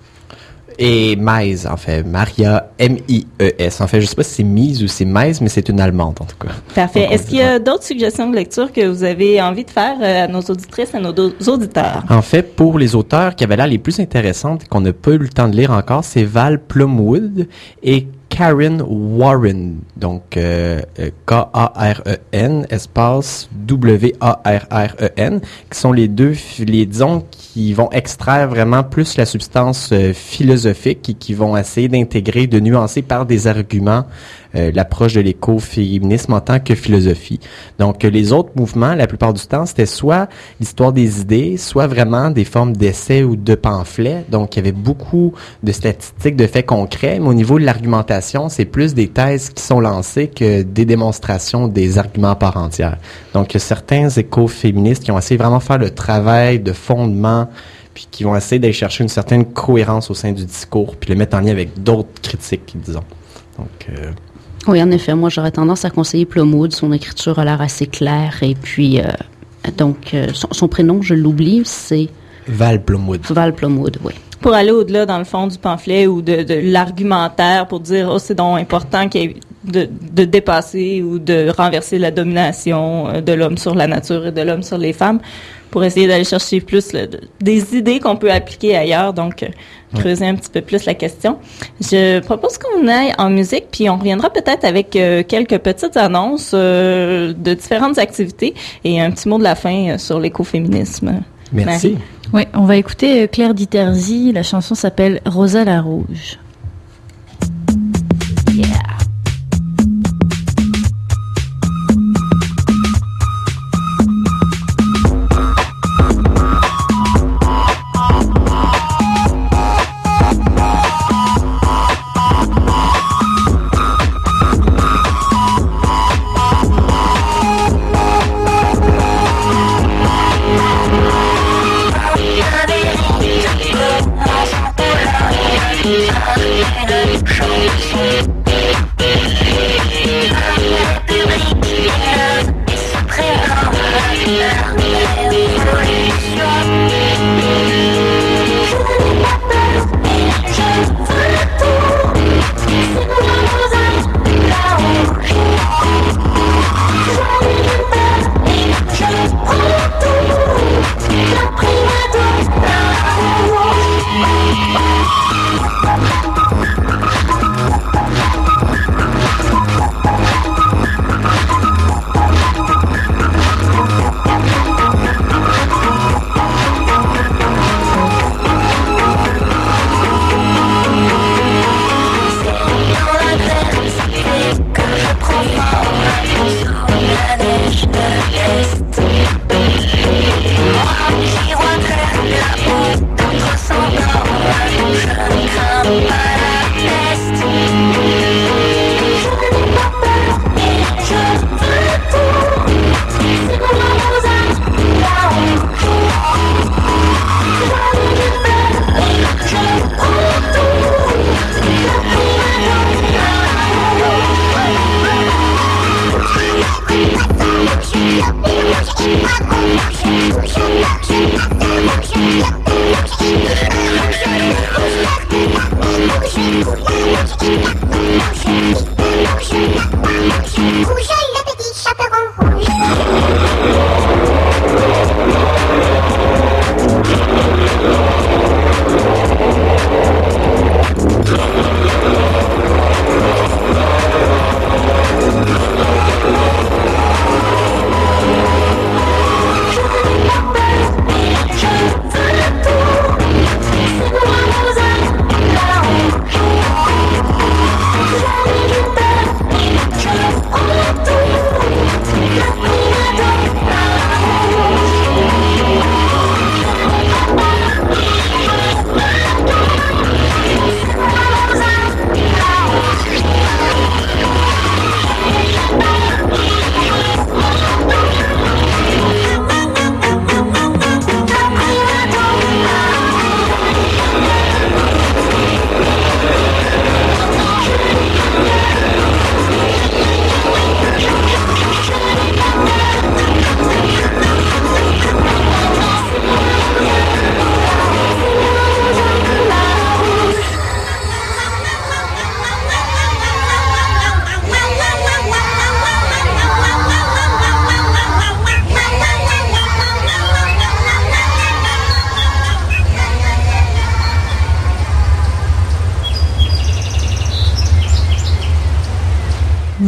Et Mies, en fait. Maria, M I E S. En fait, je sais pas si c'est Mies ou c'est Mies, mais c'est une Allemande, en tout cas. Parfait. Est-ce qu'il y a d'autres suggestions de lecture que vous avez envie de faire à nos auditrices, à nos do- auditeurs? En fait, pour les auteurs qui avaient l'air les plus intéressantes et qu'on n'a pas eu le temps de lire encore, c'est Val Plumwood et Karen Warren, donc euh, K A R E N, espace W A R R E N, qui sont les deux, les disons, qui vont extraire vraiment plus la substance euh, philosophique et qui vont essayer d'intégrer, de nuancer par des arguments euh, l'approche de l'écoféminisme en tant que philosophie. Donc, euh, les autres mouvements, la plupart du temps, c'était soit l'histoire des idées, soit vraiment des formes d'essais ou de pamphlets. Donc, il y avait beaucoup de statistiques, de faits concrets, mais au niveau de l'argumentation, c'est plus des thèses qui sont lancées que des démonstrations des arguments à part entière. Donc, il y a certains écoféministes qui ont essayé vraiment de faire le travail de fondement, puis qui vont essayer d'aller chercher une certaine cohérence au sein du discours, puis le mettre en lien avec d'autres critiques, disons. Donc, euh... oui, en effet, moi, j'aurais tendance à conseiller Plumwood. Son écriture a l'air assez claire. Et puis, euh, donc, euh, son, son prénom, je l'oublie, c'est... Val Plumwood. Val Plumwood, oui. Pour aller au-delà, dans le fond, du pamphlet ou de, de l'argumentaire pour dire « Oh, c'est donc important qu'il y ait de, de dépasser ou de renverser la domination de l'homme sur la nature et de l'homme sur les femmes », pour essayer d'aller chercher plus le, des idées qu'on peut appliquer ailleurs, donc euh, creuser un petit peu plus la question. Je propose qu'on aille en musique, puis on reviendra peut-être avec euh, quelques petites annonces euh, de différentes activités et un petit mot de la fin euh, sur l'écoféminisme. Merci. Marie. Oui, on va écouter Claire Diterzi. La chanson s'appelle Rosa la Rouge. Yeah.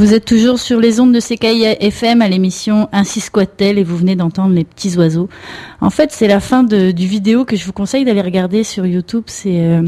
Vous êtes toujours sur les ondes de C K I F M à l'émission Ainsi squatte-t-elle et vous venez d'entendre les petits oiseaux. En fait, c'est la fin de, du vidéo que je vous conseille d'aller regarder sur YouTube. C'est euh,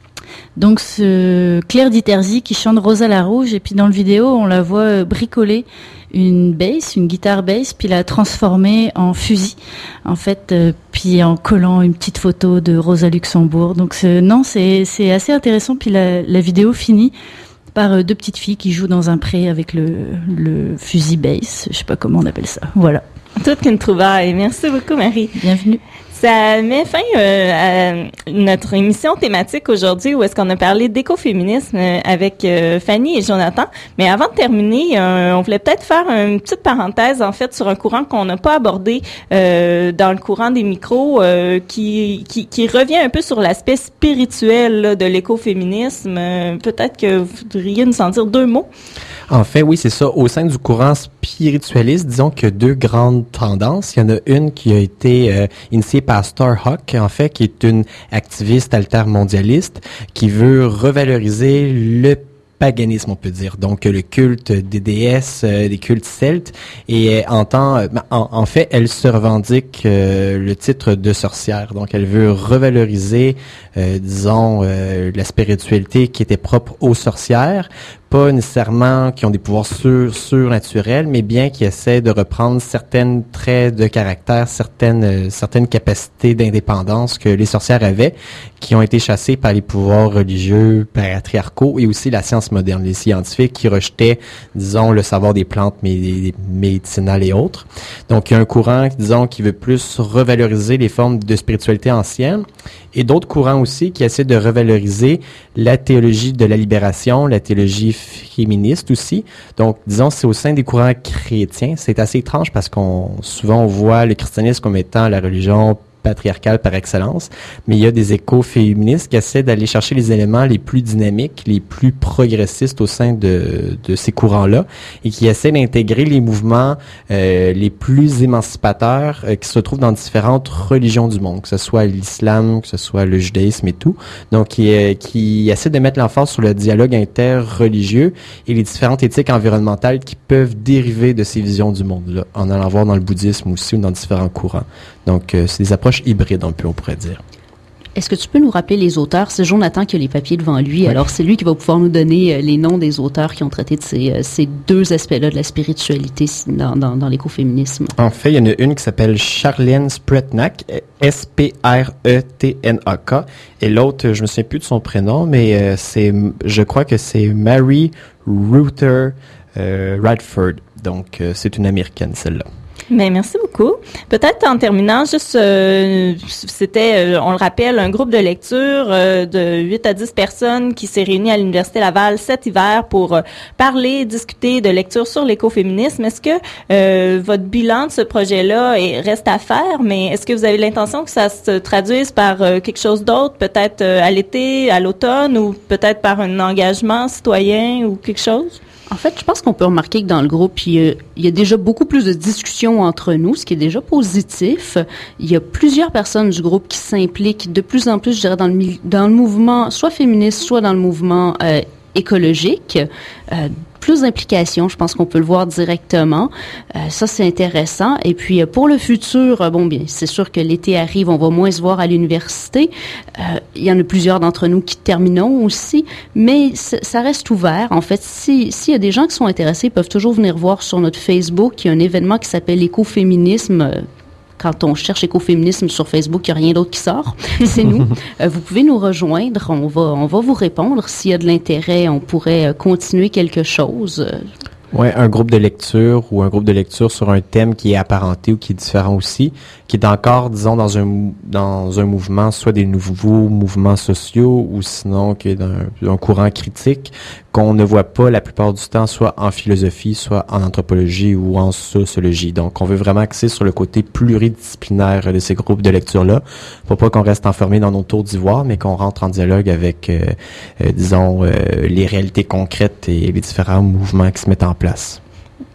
donc ce Claire Diterzi qui chante Rosa la Rouge et puis dans le vidéo, on la voit bricoler une bass, une guitare bass, puis la transformer en fusil, en fait, euh, puis en collant une petite photo de Rosa Luxembourg. Donc c'est, non, c'est c'est assez intéressant. Puis la, la vidéo finit par euh, deux petites filles qui jouent dans un pré avec le le fusil bass. Je sais pas comment on appelle ça. Voilà. Toute qu'une trouvaille. Merci beaucoup, Marie. Bienvenue. Ça met fin euh, à notre émission thématique aujourd'hui où est-ce qu'on a parlé d'écoféminisme avec euh, Fanny et Jonathan. Mais avant de terminer, euh, on voulait peut-être faire une petite parenthèse en fait sur un courant qu'on n'a pas abordé euh, dans le courant des micros, euh, qui, qui qui revient un peu sur l'aspect spirituel là, de l'écoféminisme. Euh, peut-être que vous voudriez nous en dire deux mots. En fait, oui, c'est ça. Au sein du courant spiritualiste, disons qu'il y a deux grandes tendances. Il y en a une qui a été euh, initiée par Starhawk, en fait, qui est une activiste altermondialiste qui veut revaloriser le paganisme, on peut dire. Donc, le culte des déesses, euh, des cultes celtes, et euh, entend, euh, en, en fait, elle se revendique euh, le titre de sorcière. Donc, elle veut revaloriser, euh, disons, euh, la spiritualité qui était propre aux sorcières, pas nécessairement qui ont des pouvoirs sur, surnaturels, mais bien qui essaient de reprendre certaines traits de caractère, certaines euh, certaines capacités d'indépendance que les sorcières avaient, qui ont été chassées par les pouvoirs religieux, patriarcaux et aussi la science moderne, les scientifiques qui rejetaient, disons, le savoir des plantes mé- médicinales et autres. Donc, il y a un courant, disons, qui veut plus revaloriser les formes de spiritualité ancienne, et d'autres courants aussi qui essaient de revaloriser la théologie de la libération, la théologie féministe aussi. Donc, disons, c'est au sein des courants chrétiens. C'est assez étrange parce qu'on souvent on voit le christianisme comme étant la religion patriarcale par excellence, mais il y a des écoféministes qui essaient d'aller chercher les éléments les plus dynamiques, les plus progressistes au sein de, de ces courants-là, et qui essaient d'intégrer les mouvements euh, les plus émancipateurs euh, qui se trouvent dans différentes religions du monde, que ce soit l'islam, que ce soit le judaïsme et tout. Donc, qui, euh, qui essaient de mettre l'emphase sur le dialogue interreligieux et les différentes éthiques environnementales qui peuvent dériver de ces visions du monde-là, en allant voir dans le bouddhisme aussi ou dans différents courants. Donc, euh, c'est des approches hybrides, un peu, on pourrait dire. Est-ce que tu peux nous rappeler les auteurs? C'est Jonathan qui a les papiers devant lui. Oui. Alors, c'est lui qui va pouvoir nous donner euh, les noms des auteurs qui ont traité de ces, euh, ces deux aspects-là de la spiritualité dans, dans, dans l'écoféminisme. En fait, il y en a une qui s'appelle Charlene Spretnak, S P R E T N A K, et l'autre, je me souviens plus de son prénom, mais euh, c'est, je crois que c'est Mary Ruther euh, Radford. Donc, euh, c'est une Américaine, celle-là. Mais merci beaucoup. Peut-être en terminant, juste, euh, c'était, euh, on le rappelle, un groupe de lecture euh, de huit à dix personnes qui s'est réuni à l'Université Laval cet hiver pour euh, parler, discuter de lecture sur l'écoféminisme. Est-ce que euh, votre bilan de ce projet-là est, reste à faire, mais est-ce que vous avez l'intention que ça se traduise par euh, quelque chose d'autre, peut-être euh, à l'été, à l'automne, ou peut-être par un engagement citoyen ou quelque chose? En fait, je pense qu'on peut remarquer que dans le groupe, il y, a, il y a déjà beaucoup plus de discussions entre nous, ce qui est déjà positif. Il y a plusieurs personnes du groupe qui s'impliquent de plus en plus, je dirais, dans le, dans le mouvement, soit féministe, soit dans le mouvement euh, écologique. Euh, plus d'implications, je pense qu'on peut le voir directement. Euh, ça, c'est intéressant. Et puis, euh, pour le futur, euh, bon, bien, c'est sûr que l'été arrive, on va moins se voir à l'université. Euh, il y en a plusieurs d'entre nous qui terminons aussi, mais ça reste ouvert. En fait, si s'il y a des gens qui sont intéressés, ils peuvent toujours venir voir sur notre Facebook. Il y a un événement qui s'appelle Écoféminisme. Euh, Quand on cherche écoféminisme sur Facebook, il n'y a rien d'autre qui sort. C'est nous. Euh, vous pouvez nous rejoindre. On va, on va vous répondre. S'il y a de l'intérêt, on pourrait continuer quelque chose. Ouais, un groupe de lecture ou un groupe de lecture sur un thème qui est apparenté ou qui est différent aussi, qui est encore, disons, dans un dans un mouvement, soit des nouveaux mouvements sociaux ou sinon qui est d'un, d'un courant critique qu'on ne voit pas la plupart du temps, soit en philosophie, soit en anthropologie ou en sociologie. Donc, on veut vraiment axer sur le côté pluridisciplinaire de ces groupes de lecture-là, pour pas qu'on reste enfermé dans nos tours d'ivoire, mais qu'on rentre en dialogue avec, euh, euh, disons, euh, les réalités concrètes et les différents mouvements qui se mettent en place.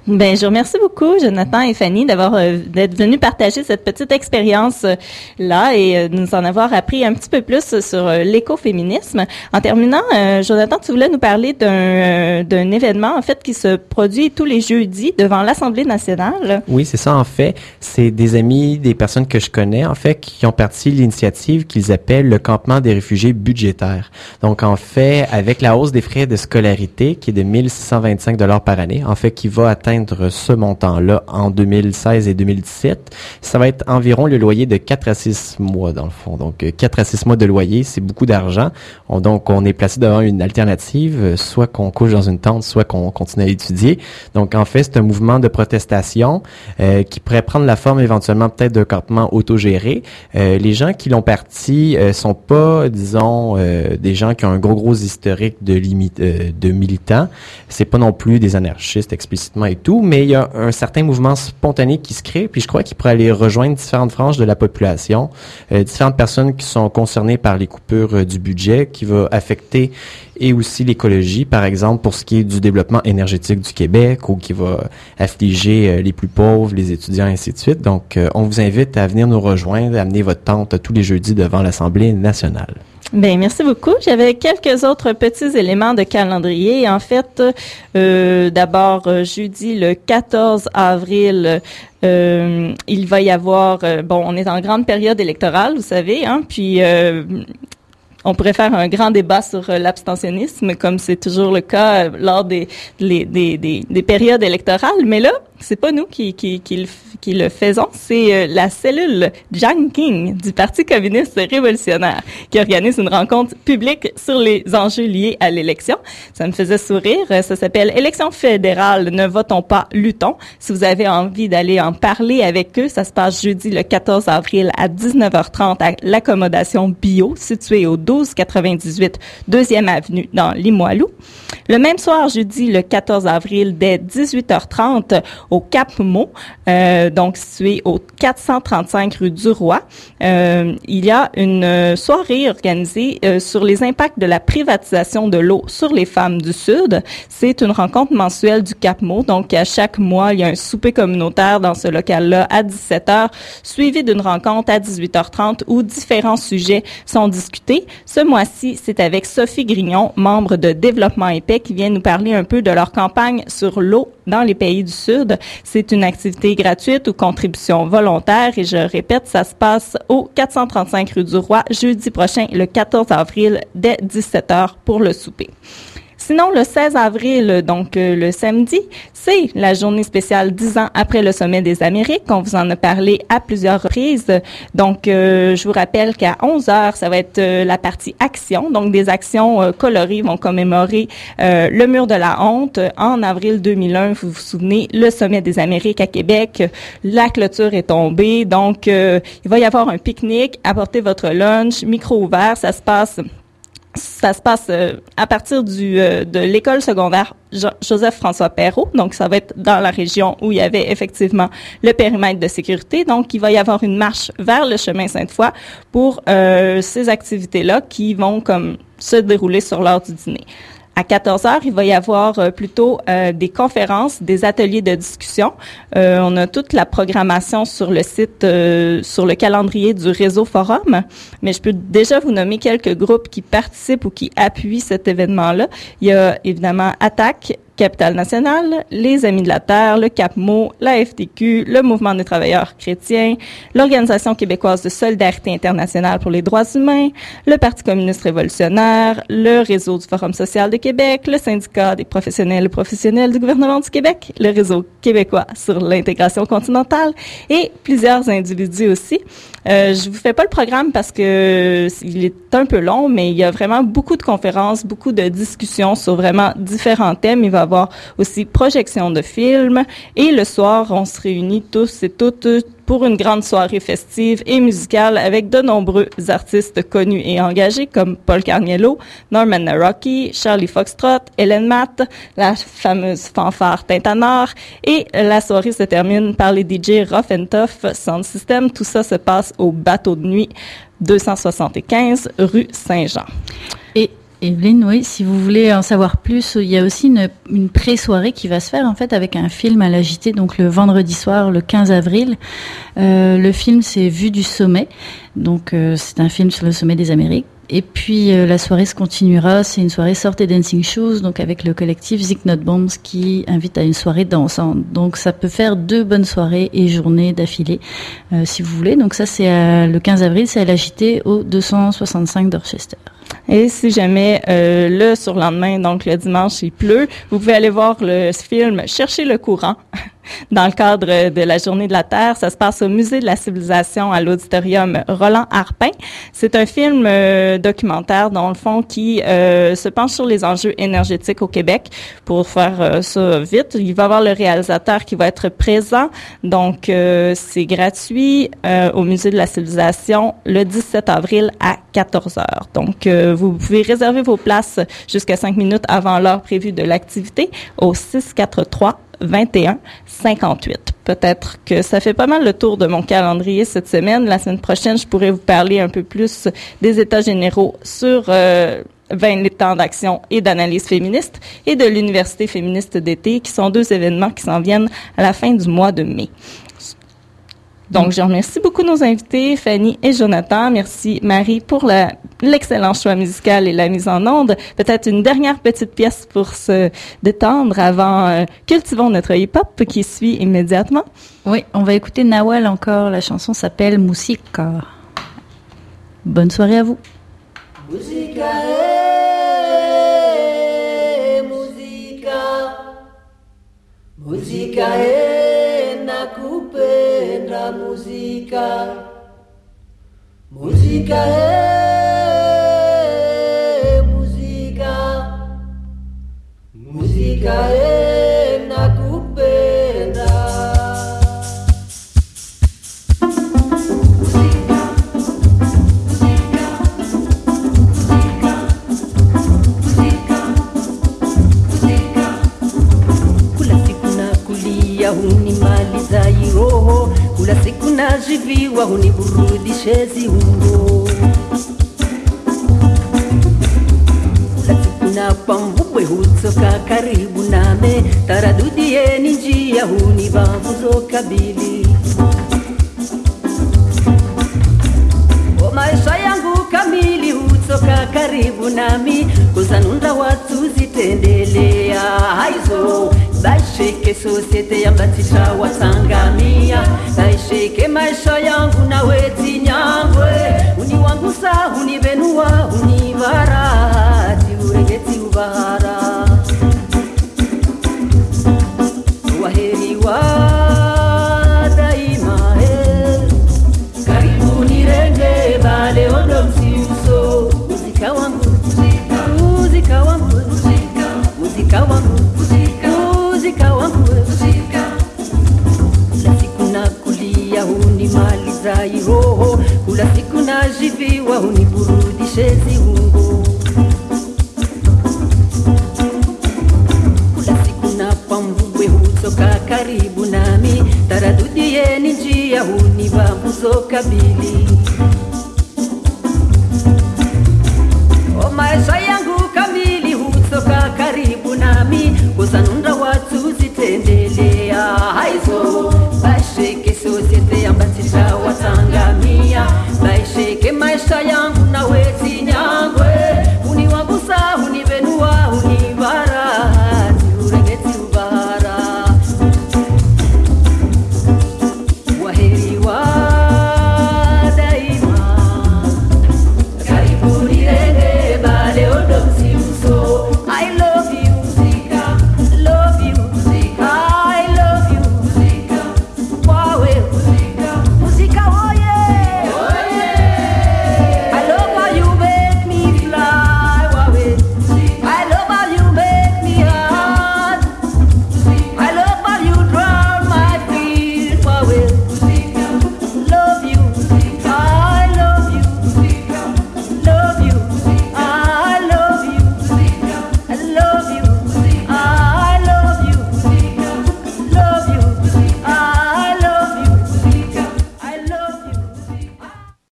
Ben, je vous remercie beaucoup, Jonathan et Fanny, d'avoir euh, d'être venus partager cette petite expérience euh, là et euh, nous en avoir appris un petit peu plus sur euh, l'écoféminisme. En terminant, euh, Jonathan, tu voulais nous parler d'un euh, d'un événement en fait qui se produit tous les jeudis devant l'Assemblée nationale. Oui, c'est ça en fait. C'est des amis, des personnes que je connais en fait qui ont parti l'initiative qu'ils appellent le campement des réfugiés budgétaires. Donc en fait, avec la hausse des frais de scolarité qui est de mille six cent vingt-cinq dollars par année, en fait qui va atteindre ce montant-là en deux mille seize et deux mille dix-sept, ça va être environ le loyer de quatre à six mois dans le fond. Donc quatre à six mois de loyer, c'est beaucoup d'argent. On, donc on est placé devant une alternative, soit qu'on couche dans une tente, soit qu'on continue à étudier. Donc en fait, c'est un mouvement de protestation euh, qui pourrait prendre la forme éventuellement peut-être d'un campement autogéré. Euh, les gens qui l'ont parti euh, sont pas, disons, euh, des gens qui ont un gros gros historique de limi- euh, de militants. C'est pas non plus des anarchistes explicitement et tout, mais il y a un certain mouvement spontané qui se crée, puis je crois qu'il pourrait aller rejoindre différentes franges de la population, euh, différentes personnes qui sont concernées par les coupures euh, du budget, qui va affecter et aussi l'écologie, par exemple, pour ce qui est du développement énergétique du Québec, ou qui va affliger euh, les plus pauvres, les étudiants, et ainsi de suite. Donc, euh, on vous invite à venir nous rejoindre, à amener votre tente tous les jeudis devant l'Assemblée nationale. Ben merci beaucoup. J'avais quelques autres petits éléments de calendrier. En fait, euh, d'abord euh, jeudi le quatorze avril, euh, il va y avoir euh, bon, on est en grande période électorale, vous savez, hein, puis euh, on pourrait faire un grand débat sur euh, l'abstentionnisme, comme c'est toujours le cas euh, lors des, les, des, des, des périodes électorales. Mais là, c'est pas nous qui, qui, qui, le, qui le faisons, c'est euh, la cellule Jiang Qing du Parti communiste révolutionnaire qui organise une rencontre publique sur les enjeux liés à l'élection. Ça me faisait sourire. Ça s'appelle Élection fédérale, ne votons pas, luttons. Si vous avez envie d'aller en parler avec eux, ça se passe jeudi le quatorze avril à dix-neuf heures trente à l'Accommodation Bio, située au douze quatre-vingt-dix-huit deuxième avenue dans Limoilou. Le même soir, jeudi le quatorze avril, dès dix-huit heures trente, au Cap-Mo, euh, donc situé au quatre cent trente-cinq rue du Roi. Euh, il y a une soirée organisée euh, sur les impacts de la privatisation de l'eau sur les femmes du Sud. C'est une rencontre mensuelle du Cap-Mo, donc à chaque mois, il y a un souper communautaire dans ce local-là à dix-sept heures, suivi d'une rencontre à dix-huit heures trente où différents sujets sont discutés. Ce mois-ci, c'est avec Sophie Grignon, membre de Développement Épais, qui vient nous parler un peu de leur campagne sur l'eau dans les pays du Sud. C'est une activité gratuite ou contribution volontaire et je répète, ça se passe au quatre cent trente-cinq rue du Roi, jeudi prochain, le quatorze avril, dès dix-sept heures pour le souper. Sinon, le seize avril, donc euh, le samedi, c'est la journée spéciale dix ans après le sommet des Amériques. On vous en a parlé à plusieurs reprises. Donc, euh, je vous rappelle qu'à onze heures, ça va être euh, la partie action. Donc, des actions euh, colorées vont commémorer euh, le mur de la honte. En avril deux mille un, vous vous souvenez, le sommet des Amériques à Québec. La clôture est tombée. Donc, euh, il va y avoir un pique-nique. Apportez votre lunch, micro ouvert. Ça se passe... Ça se passe euh, à partir du euh, de l'école secondaire Jo- Joseph-François Perrault. Donc, ça va être dans la région où il y avait effectivement le périmètre de sécurité. Donc, il va y avoir une marche vers le chemin Sainte-Foy pour euh, ces activités-là qui vont comme se dérouler sur l'heure du dîner. À quatorze heures, il va y avoir euh, plutôt euh, des conférences, des ateliers de discussion. Euh, on a toute la programmation sur le site, euh, sur le calendrier du réseau Forum. Mais je peux déjà vous nommer quelques groupes qui participent ou qui appuient cet événement-là. Il y a évidemment Attaque, Capital National, les Amis de la Terre, le Cap-Mo, la F T Q, le Mouvement des travailleurs chrétiens, l'Organisation québécoise de solidarité internationale pour les droits humains, le Parti communiste révolutionnaire, le Réseau du Forum social de Québec, le Syndicat des professionnels et professionnels du gouvernement du Québec, le Réseau québécois sur l'intégration continentale et plusieurs individus aussi. Euh, je vous fais pas le programme parce que il est un peu long, mais il y a vraiment beaucoup de conférences, beaucoup de discussions sur vraiment différents thèmes. Il va y avoir aussi projection de films et le soir, on se réunit tous et toutes pour une grande soirée festive et musicale avec de nombreux artistes connus et engagés comme Paul Carniello, Norman Naroki, Charlie Foxtrot, Hélène Matt, la fameuse fanfare Tintanar et la soirée se termine par les D J Rough and Tough Sound System. Tout ça se passe au Bateau de nuit deux cent soixante-quinze rue Saint-Jean. Et Evelyne, oui, si vous voulez en savoir plus, il y a aussi une, une pré-soirée qui va se faire en fait avec un film à la J T, donc le vendredi soir, le quinze avril. Euh, le film, c'est Vue du sommet, donc euh, c'est un film sur le sommet des Amériques. Et puis euh, la soirée se continuera, c'est une soirée Sort et Dancing Shoes, donc avec le collectif Zik Not Bombs qui invite à une soirée dansante. Donc ça peut faire deux bonnes soirées et journées d'affilée, euh, si vous voulez. Donc ça c'est à, le quinze avril, c'est à la J T au deux cent soixante-cinq Dorchester. Et si jamais euh, le surlendemain, donc le dimanche, il pleut, vous pouvez aller voir le film Chercher le courant dans le cadre de la Journée de la Terre. Ça se passe au Musée de la Civilisation à l'auditorium Roland Harpin. C'est un film euh, documentaire, dans le fond, qui euh, se penche sur les enjeux énergétiques au Québec. Pour faire euh, ça vite, il va y avoir le réalisateur qui va être présent. Donc, euh, c'est gratuit euh, au Musée de la Civilisation le dix-sept avril à quatorze heures. Donc, euh, vous pouvez réserver vos places jusqu'à cinq minutes avant l'heure prévue de l'activité au six quatre trois vingt et un cinquante-huit. Peut-être que ça fait pas mal le tour de mon calendrier cette semaine. La semaine prochaine, je pourrais vous parler un peu plus des états généraux sur euh, vingt temps d'action et d'analyse féministe et de l'Université féministe d'été, qui sont deux événements qui s'en viennent à la fin du mois de mai. Donc, je remercie beaucoup nos invités, Fanny et Jonathan. Merci, Marie, pour la, l'excellent choix musical et la mise en onde. Peut-être une dernière petite pièce pour se détendre avant euh, Cultivons notre hip-hop qui suit immédiatement. Oui, on va écouter Nawal encore. La chanson s'appelle Musica. Bonne soirée à vous. Musica, eh, musica, musica, eh, nakupenda musica, musica, eh, musica, musica, eh, nakupenda. Hunimaliza iroho, kula siku najiviwa, huniburudishe ziungo. Kula siku napambubwe, hutsoka karibu name, taradudieni njia, hunibavuzo kabili. O maisha yangu kamili, hutsoka karibu nami, kuzanunda watu zitendelea haizo. Daisheke sosiete ya mbatisha wasangamia, daisheke maisha yangu na weti nyangwe. Uni wangu sa, uni benua, uni barati, uregeti ubahara. Waheri wa daima he, karibu nirenge, bale ondo msiuso, muzika wangu